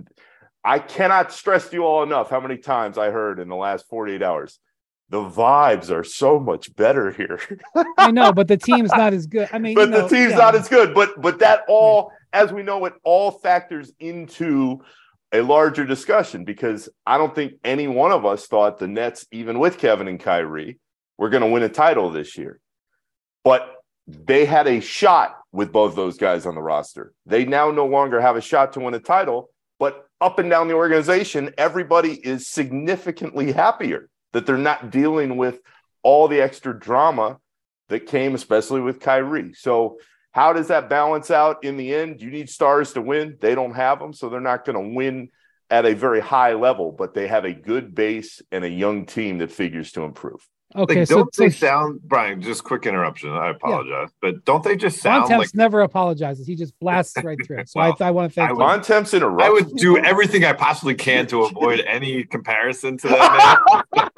[SPEAKER 3] I cannot stress to you all enough how many times I heard in the last forty-eight hours, the vibes are so much better here.
[SPEAKER 1] I know, but the team's not as good. I mean,
[SPEAKER 3] but
[SPEAKER 1] you know,
[SPEAKER 3] the team's
[SPEAKER 1] yeah.
[SPEAKER 3] not as good. But but that all, as we know, it all factors into a larger discussion, because I don't think any one of us thought the Nets, even with Kevin and Kyrie, were going to win a title this year. But they had a shot with both those guys on the roster. They now no longer have a shot to win a title, but up and down the organization, everybody is significantly happier that they're not dealing with all the extra drama that came, especially with Kyrie. So how does that balance out in the end? You need stars to win. They don't have them, so they're not going to win at a very high level, but they have a good base and a young team that figures to improve.
[SPEAKER 1] Okay,
[SPEAKER 2] Like,
[SPEAKER 1] so,
[SPEAKER 2] don't they
[SPEAKER 1] so
[SPEAKER 2] sound, Brian, just quick interruption. I apologize. But don't they just
[SPEAKER 1] Von
[SPEAKER 2] sound
[SPEAKER 1] Temps
[SPEAKER 2] like
[SPEAKER 1] never apologizes. He just blasts right through it. So
[SPEAKER 2] Wow.
[SPEAKER 1] I, I want to thank
[SPEAKER 2] I
[SPEAKER 1] you.
[SPEAKER 2] would-
[SPEAKER 3] Von Temps interrupts.
[SPEAKER 2] I would do everything I possibly can to avoid any comparison to that man.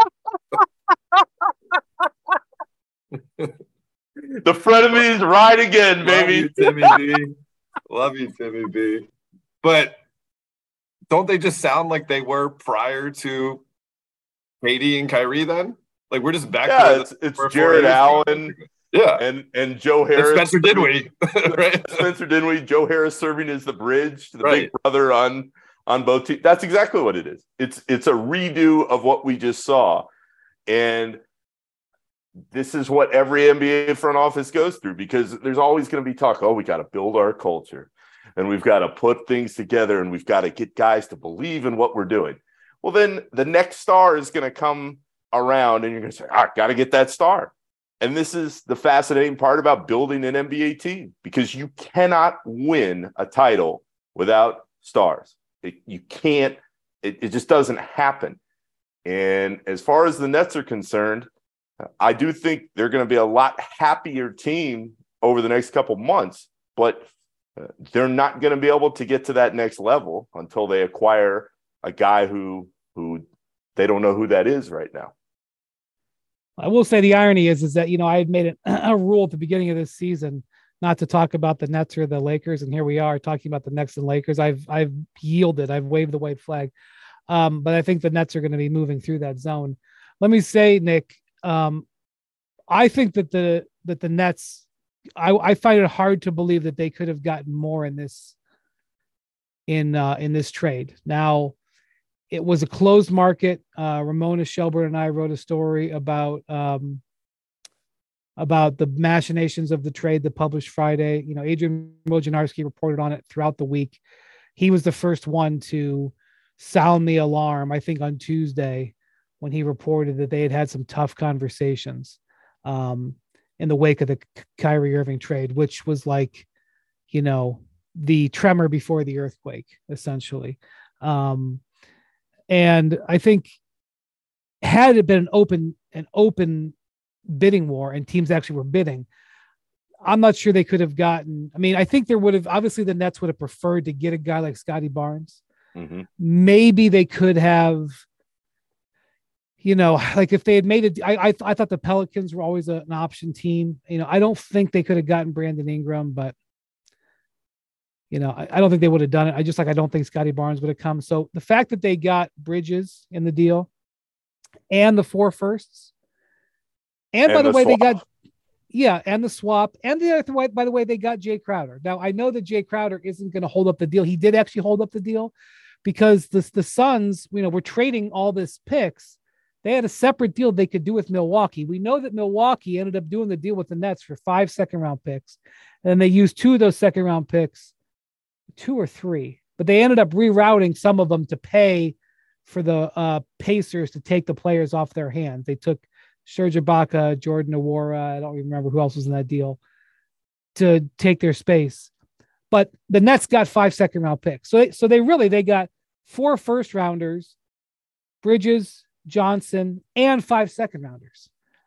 [SPEAKER 3] The frenemies ride again,
[SPEAKER 2] Love
[SPEAKER 3] baby.
[SPEAKER 2] you, Timmy B. Love you, Timmy B. But don't they just sound like they were prior to Katie and Kyrie then? Like, we're just back
[SPEAKER 3] Yeah,
[SPEAKER 2] to
[SPEAKER 3] it's,
[SPEAKER 2] the,
[SPEAKER 3] it's
[SPEAKER 2] where four
[SPEAKER 3] Jared
[SPEAKER 2] years ago.
[SPEAKER 3] Allen
[SPEAKER 2] Yeah.
[SPEAKER 3] and, and Joe
[SPEAKER 2] And
[SPEAKER 3] Harris.
[SPEAKER 2] Spencer Dinwiddie. Right?
[SPEAKER 3] Spencer Dinwiddie, Joe Harris serving as the bridge to the
[SPEAKER 2] Right.
[SPEAKER 3] big brother on, on both teams. That's exactly what it is. It's it's a redo of what we just saw. And this is what every N B A front office goes through, because there's always going to be talk, oh, we got to build our culture and we've got to put things together and we've got to get guys to believe in what we're doing. Well, then the next star is going to come around and you're going to say, ah, got to get that star. And this is the fascinating part about building an N B A team, because you cannot win a title without stars. It, you can't, it, it just doesn't happen. And as far as the Nets are concerned, I do think they're going to be a lot happier team over the next couple months, but uh, they're not going to be able to get to that next level until they acquire a guy who who they don't know who that is right now.
[SPEAKER 1] I will say the irony is, is that, you know, I had made it a rule at the beginning of this season not to talk about the Nets or the Lakers, and here we are talking about the Nets and Lakers. I've I've yielded. I've waved the white flag. Um, but I think the Nets are going to be moving through that zone. Let me say, Nick, um, I think that the that the Nets, I, I find it hard to believe that they could have gotten more in this in uh, in this trade. Now, it was a closed market. Uh, Ramona Shelburne and I wrote a story about um, about the machinations of the trade that published Friday. You know, Adrian Wojnarowski reported on it throughout the week. He was the first one to sound the alarm, I think, on Tuesday when he reported that they had had some tough conversations um, in the wake of the Kyrie Irving trade, which was like, you know, the tremor before the earthquake, essentially. Um, and I think had it been an open, an open bidding war and teams actually were bidding, I'm not sure they could have gotten. I mean, I think there would have, obviously the Nets would have preferred to get a guy like Scotty Barnes. Mm-hmm. Maybe they could have, you know, like if they had made it, I, I, I thought the Pelicans were always a, an option team. You know, I don't think they could have gotten Brandon Ingram, but, you know, I, I don't think they would have done it. I just like, I don't think Scotty Barnes would have come. So the fact that they got Bridges in the deal and the four firsts, and, and by the, the way, swap. they got, yeah, and the swap, and the other way, by the way, they got Jay Crowder. Now, I know that Jay Crowder isn't going to hold up the deal. He did actually hold up the deal because the, the Suns, you know, were trading all this picks. They had a separate deal they could do with Milwaukee. We know that Milwaukee ended up doing the deal with the Nets for five second round picks. And they used two of those second round picks, two or three, but they ended up rerouting some of them to pay for the uh, Pacers to take the players off their hands. They took Serge Ibaka, Jordan Nwora, I don't even remember who else was in that deal, to take their space. But the Nets got five second round picks. So they, so they really, they got four first rounders, Bridges, Johnson, and five second rounders.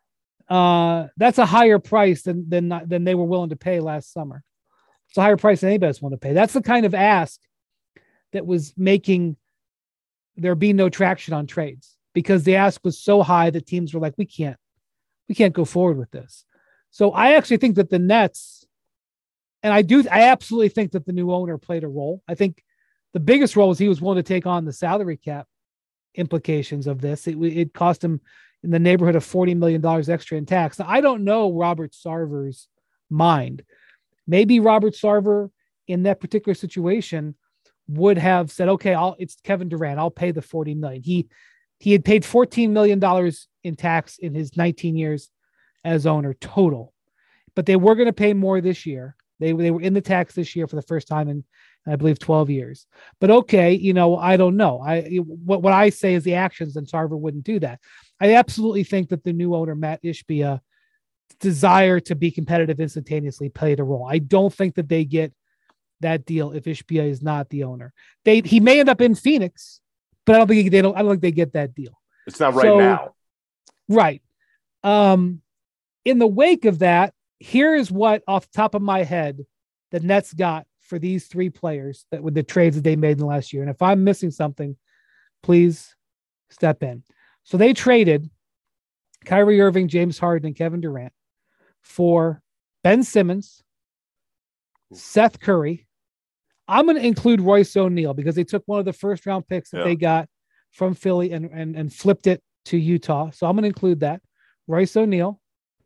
[SPEAKER 1] Uh, that's a higher price than, than, than they were willing to pay last summer. It's a higher price than anybody's willing to pay. That's the kind of ask that was making there be no traction on trades, because the ask was so high that teams were like, we can't, we can't go forward with this. So I actually think that the Nets, and I do, I absolutely think that the new owner played a role. I think the biggest role was he was willing to take on the salary cap implications of this. It, it cost him in the neighborhood of forty million dollars extra in tax. Now, I don't know Robert Sarver's mind. Maybe Robert Sarver in that particular situation would have said, okay, I'll, it's Kevin Durant. I'll pay the forty million. He, he had paid fourteen million dollars in tax in his nineteen years as owner total, but they were going to pay more this year. They, they were in the tax this year for the first time in, I believe, twelve years. But okay, you know, I don't know. I what, what I say is the actions, and Sarver wouldn't do that. I absolutely think that the new owner, Matt Ishbia, desire to be competitive instantaneously played a role. I don't think that they get that deal if Ishbia is not the owner. They he may end up in Phoenix, but I don't think they don't. I don't think they get that deal.
[SPEAKER 3] It's not right
[SPEAKER 1] so,
[SPEAKER 3] now,
[SPEAKER 1] right? Um, in the wake of that, here is what, off the top of my head, the Nets got for these three players that with the trades that they made in the last year. And if I'm missing something, please step in. So they traded Kyrie Irving, James Harden, and Kevin Durant for Ben Simmons, Seth Curry. I'm going to include Royce O'Neal because they took one of the first round picks that yeah. they got from Philly and, and, and flipped it to Utah. So I'm going to include that. Royce O'Neal,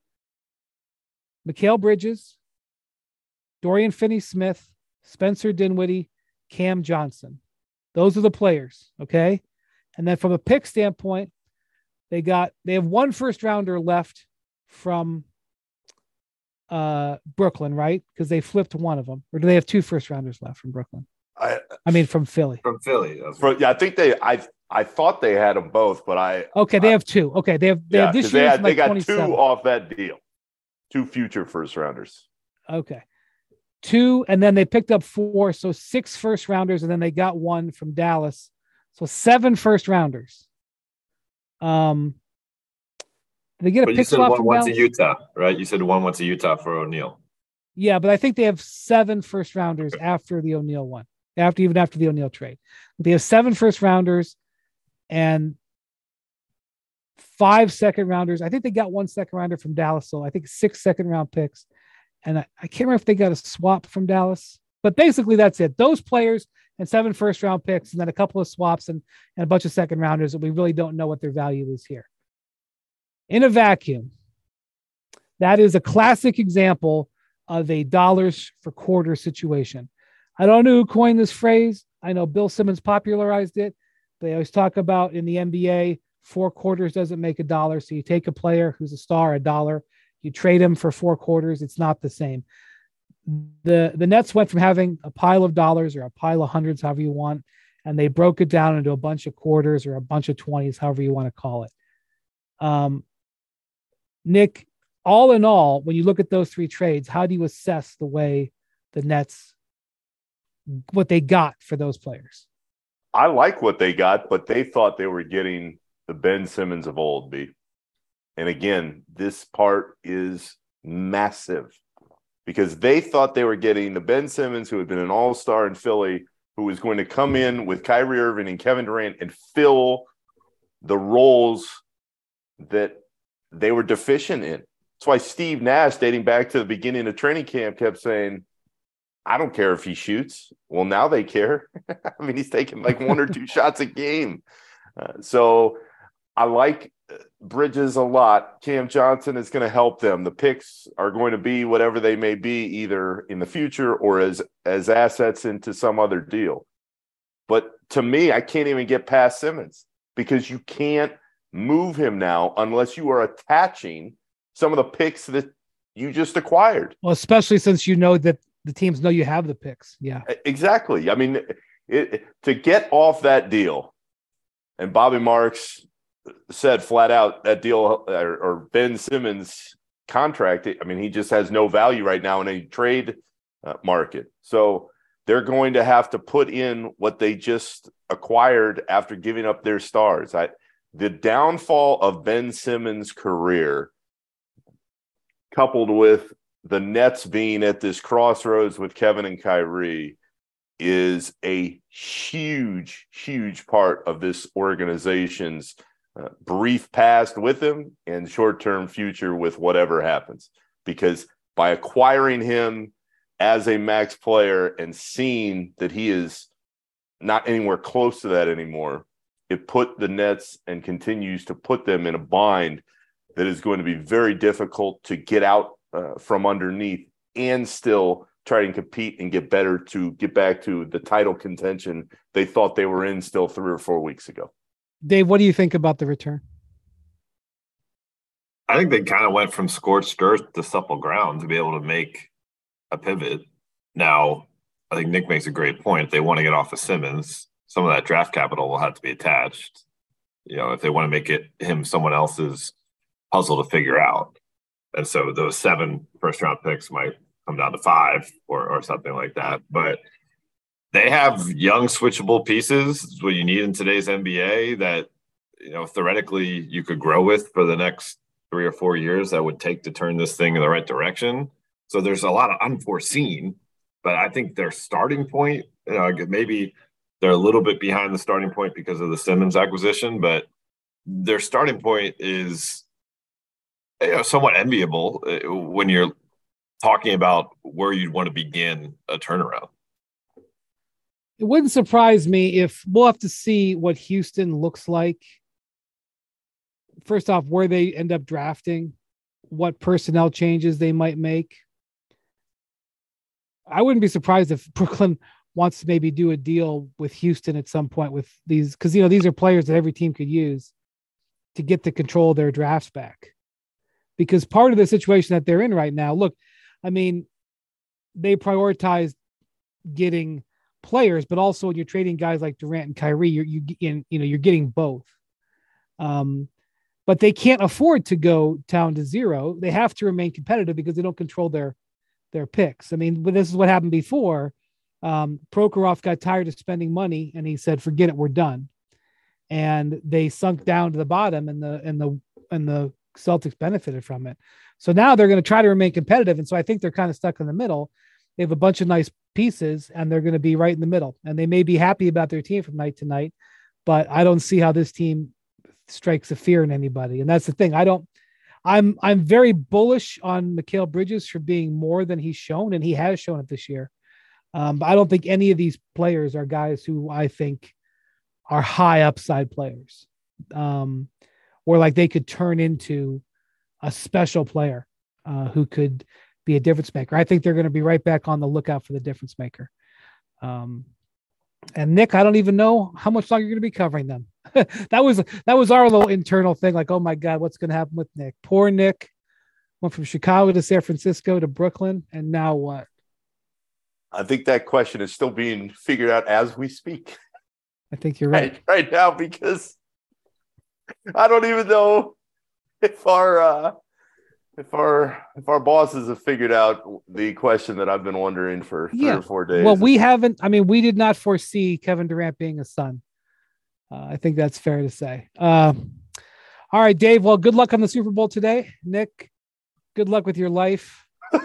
[SPEAKER 1] Mikal Bridges, Dorian Finney-Smith, Spencer Dinwiddie, Cam Johnson. Those are the players, okay? And then from a pick standpoint, they got they have one first rounder left from uh, Brooklyn, right? Because they flipped one of them. Or do they have two first rounders left from Brooklyn? I I mean from Philly.
[SPEAKER 2] From Philly.
[SPEAKER 3] For, yeah, I think they I I thought they had them both, but I
[SPEAKER 1] Okay, they I, have two. Okay, they have they yeah, have this year.
[SPEAKER 3] They, they got two off that deal. Two future first rounders.
[SPEAKER 1] Okay. Two, and then they picked up four, so six first rounders, and then they got one from Dallas. So seven first rounders. Um, did they get a
[SPEAKER 2] but
[SPEAKER 1] pick
[SPEAKER 2] you said
[SPEAKER 1] swap
[SPEAKER 2] one
[SPEAKER 1] from
[SPEAKER 2] went
[SPEAKER 1] Dallas?
[SPEAKER 2] to Utah, right? You said one went to Utah for O'Neal.
[SPEAKER 1] Yeah, but I think they have seven first rounders after the O'Neal one, after even after the O'Neal trade. They have seven first rounders and five second rounders. I think they got one second rounder from Dallas, so I think six second round picks And I, I can't remember if they got a swap from Dallas, but basically that's it. Those players and seven first round picks, and then a couple of swaps and, and a bunch of second rounders that we really don't know what their value is here. In a vacuum, that is a classic example of a dollars for quarter situation. I don't know who coined this phrase. I know Bill Simmons popularized it. They always talk about in the N B A, four quarters doesn't make a dollar. So you take a player who's a star, a dollar, you trade him for four quarters. It's not the same. The, the Nets went from having a pile of dollars or a pile of hundreds, however you want, and they broke it down into a bunch of quarters or a bunch of twenties, however you want to call it. Um, Nick, all in all, when you look at those three trades, how do you assess the way the Nets, what they got for those players?
[SPEAKER 3] I like what they got, but they thought they were getting the Ben Simmons of old, B. And again, this part is massive because they thought they were getting the Ben Simmons who had been an all-star in Philly, who was going to come in with Kyrie Irving and Kevin Durant and fill the roles that they were deficient in. That's why Steve Nash, dating back to the beginning of training camp, kept saying, I don't care if he shoots. Well, now they care. I mean, he's taking like one or two shots a game. Uh, so I like Bridges a lot. Cam Johnson is going to help them. The picks are going to be whatever they may be, either in the future or as, as assets into some other deal. But to me, I can't even get past Simmons because you can't move him now unless you are attaching some of the picks that you just acquired.
[SPEAKER 1] Well, especially since you know that the teams know you have the picks. Yeah,
[SPEAKER 3] exactly. I mean, it, it, to get off that deal, and Bobby Marks said flat out that deal or, or Ben Simmons contract, I mean, he just has no value right now in a trade uh, market. So they're going to have to put in what they just acquired after giving up their stars. I, the downfall of Ben Simmons' career, coupled with the Nets being at this crossroads with Kevin and Kyrie, is a huge, huge part of this organization's uh, brief past with him and short-term future with whatever happens. Because by acquiring him as a max player and seeing that he is not anywhere close to that anymore, it put the Nets and continues to put them in a bind that is going to be very difficult to get out uh, from underneath and still try and compete and get better to get back to the title contention they thought they were in still three or four weeks ago.
[SPEAKER 1] Dave, what do you think about the return?
[SPEAKER 2] I think they kind of went from scorched earth to supple ground to be able to make a pivot. Now, I think Nick makes a great point. If they want to get off of Simmons, some of that draft capital will have to be attached. You know, if they want to make it him someone else's puzzle to figure out. And so those seven first round picks might come down to five or, or something like that. But they have young switchable pieces, what you need in today's N B A that, you know, theoretically you could grow with for the next three or four years that would take to turn this thing in the right direction. So there's a lot of unforeseen, but I think their starting point, you know, maybe they're a little bit behind the starting point because of the Simmons acquisition, but their starting point is, you know, somewhat enviable when you're talking about where you'd want to begin a turnaround.
[SPEAKER 1] It wouldn't surprise me if we'll have to see what Houston looks like. First off, where they end up drafting, what personnel changes they might make. I wouldn't be surprised if Brooklyn wants to maybe do a deal with Houston at some point with these, because, you know, these are players that every team could use to get the control of their drafts back. Because part of the situation that they're in right now, look, I mean, they prioritize getting players, but also when you're trading guys like Durant and Kyrie, you're you in, you know, you're getting both. Um, but they can't afford to go down to zero. They have to remain competitive because they don't control their their picks. I mean, but this is what happened before. Um, Prokhorov got tired of spending money and he said, "Forget it, we're done." And they sunk down to the bottom, and the and the and the Celtics benefited from it. So now they're going to try to remain competitive, and so I think they're kind of stuck in the middle. They have a bunch of nice pieces, and they're going to be right in the middle. And they may be happy about their team from night to night, but I don't see how this team strikes a fear in anybody. And that's the thing. I don't, I'm I'm very bullish on Mikal Bridges for being more than he's shown, and he has shown it this year. Um, but I don't think any of these players are guys who I think are high upside players, um, or like they could turn into a special player uh, who could be a difference maker. I think they're going to be right back on the lookout for the difference maker. Um, and Nick, I don't even know how much longer you're going to be covering them. that was that was our little internal thing. Like, oh my God, what's going to happen with Nick? Poor Nick went from Chicago to San Francisco to Brooklyn, and now what?
[SPEAKER 3] I think that question is still being figured out as we speak.
[SPEAKER 1] I think you're right.
[SPEAKER 3] Right, right now, because I don't even know if our uh, if our if our bosses have figured out the question that I've been wondering for three
[SPEAKER 1] yeah.
[SPEAKER 3] or four days.
[SPEAKER 1] Well, we haven't. I mean, we did not foresee Kevin Durant being a son. Uh, I think that's fair to say. Uh, all right, Dave. Well, good luck on the Super Bowl today. Nick, good luck with your life.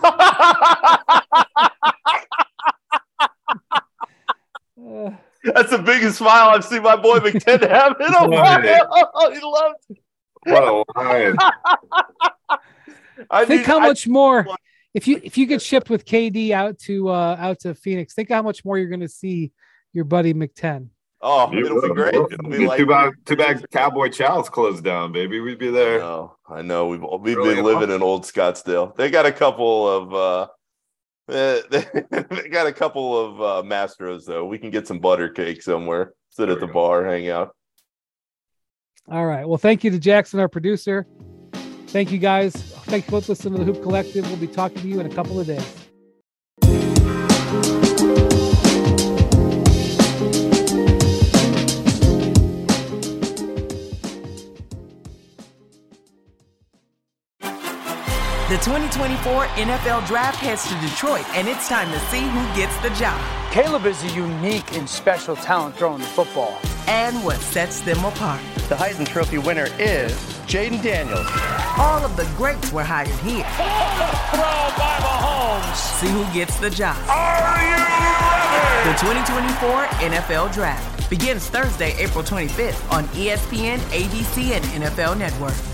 [SPEAKER 1] uh,
[SPEAKER 3] That's the biggest smile I've seen my boy McTen have in a while. He loved it.
[SPEAKER 2] What a lion.
[SPEAKER 1] I think
[SPEAKER 3] need,
[SPEAKER 1] how
[SPEAKER 3] I,
[SPEAKER 1] much more if you if you get shipped with K D out to uh, out to Phoenix, think how much more you're going to see your buddy McTen.
[SPEAKER 3] Oh, it'll be great. It'll be like
[SPEAKER 2] too bad, too bad Cowboy Chow's closed down, baby. We'd be there.
[SPEAKER 3] No, I know we've we've
[SPEAKER 2] Really
[SPEAKER 3] been living in old Scottsdale. They got a couple of uh, they, they got a couple of uh, Mastros though. We can get some butter cake somewhere. Sit at the bar, hang out.
[SPEAKER 1] All right. Well, thank you to Jackson, our producer. Thank you guys. Thank you for listening to the Hoop Collective. We'll be talking to you in a couple of days.
[SPEAKER 4] The twenty twenty-four N F L Draft heads to Detroit, and it's time to see who gets the job.
[SPEAKER 5] Caleb is a unique and special talent throwing the football.
[SPEAKER 4] And what sets them apart.
[SPEAKER 6] The Heisman Trophy winner is Jaden Daniels.
[SPEAKER 4] All of the greats were hired here.
[SPEAKER 7] Throw by Mahomes.
[SPEAKER 4] See who gets the job.
[SPEAKER 7] Are you ready?
[SPEAKER 4] The twenty twenty-four N F L Draft begins Thursday, April twenty-fifth on E S P N, A B C, and N F L Network.